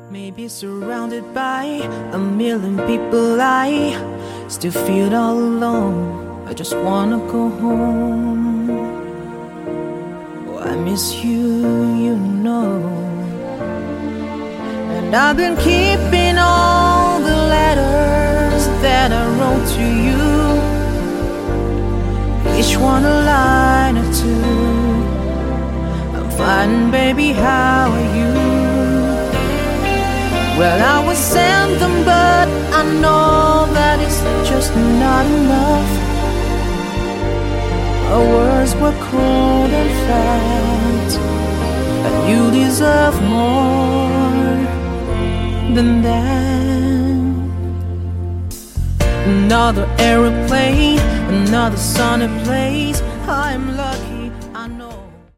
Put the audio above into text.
Maybe surrounded by a million people, I still feel all alone. I just wanna go home. Oh, I miss you, you know. And I've been keeping all the letters that I wrote to you, each one a line or two. I'm fine, baby, how are you? Well, I would send them, but I know that it's just not enough. Our words were cold and flat, and you deserve more than that. Another aeroplane, another sunny place. I'm lost.